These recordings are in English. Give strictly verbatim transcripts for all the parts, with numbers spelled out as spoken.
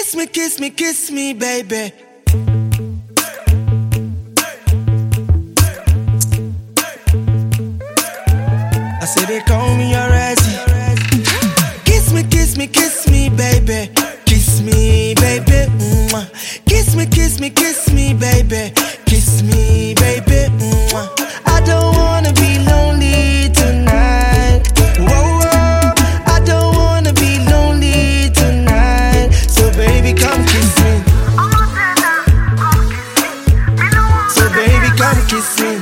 Kiss me, kiss me, kiss me, baby. I say they call me already. Kiss me, kiss me, kiss me, baby. Kiss me, baby. Mwah. Kiss me, kiss me, kiss me, baby. Kiss me, baby. Mwah. I don't wanna be lonely tonight. Whoa, whoa. I don't wanna be lonely tonight. So baby, come kiss me. So baby, come kiss me.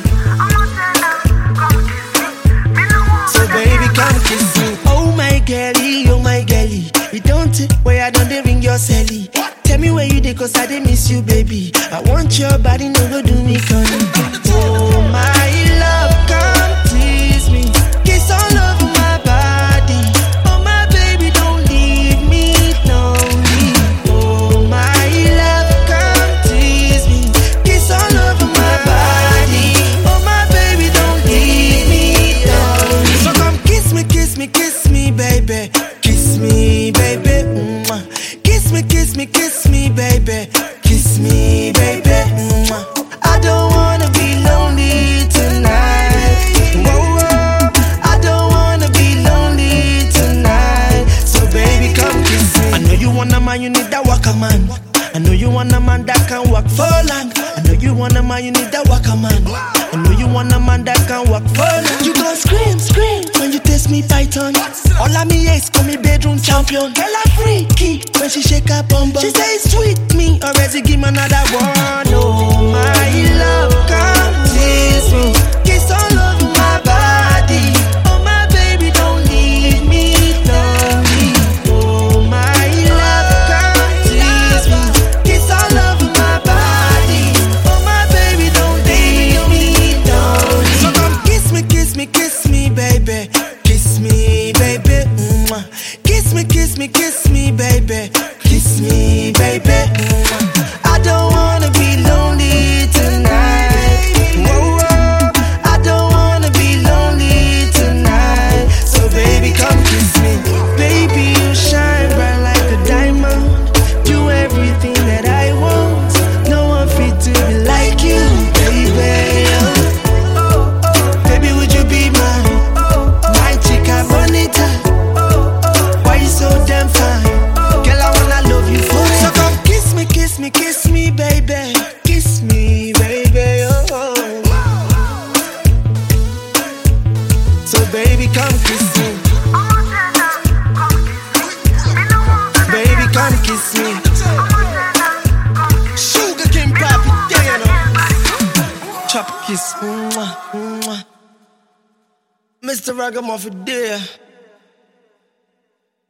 So baby, come kiss me. Oh my girlie, oh my girlie. You don't take where I don't ring your celly. Tell me where you dey, cause I dey miss you, baby. I want your body, no go do me funny. Oh my love, come tease me. Kiss all over my body. Oh my baby, don't leave me lonely. Oh my love, come tease me. Kiss all over my body. Oh my baby, don't leave me lonely. So come kiss me, kiss me, kiss me, baby. Kiss me, baby. Mwah. Kiss me, kiss me, kiss me, baby. Kiss me, baby. Mwah. I don't wanna be lonely tonight. Whoa, whoa. I don't wanna be lonely tonight. So baby, come kiss me. I know you want a man, you need that waka man. I know you want a man that can walk for long. I know you want a man, you need that waka man. I know you want a man that can walk for long. You gon' scream, scream when you taste me python. All of me is call me bedroom champion. Girl, I'm freaky when she shake her bum bum. She say it's sweet me, already give me another one. Oh my love, come tease me. Kiss all over my body. Oh my baby, don't leave me lonely. Oh my love, come tease me. Kiss all over my body. Oh my baby, don't leave me lonely. So come kiss me, kiss me, kiss me, baby. Kiss me, baby. Mwah. Kiss me, kiss me, kiss me, baby. Kiss me, baby. Mwah. I don't wanna be lonely tonight. Whoa, whoa. I don't wanna be lonely tonight. So baby, come kiss me. Baby, you shine bright like a diamond. Do everything that I want. No one fit to be like you, baby. Baby, would you be mine? My chica bonita. Why you so damn fine? Girl, I wanna love you forever. So come kiss me, kiss me, kiss me, baby. Kiss me, baby. Oh. So baby, come kiss me. Baby, come kiss me. Sugar cane papi, yeah, you know. Chop kiss, mwah, mwah. Mister Ragamuffin, dear.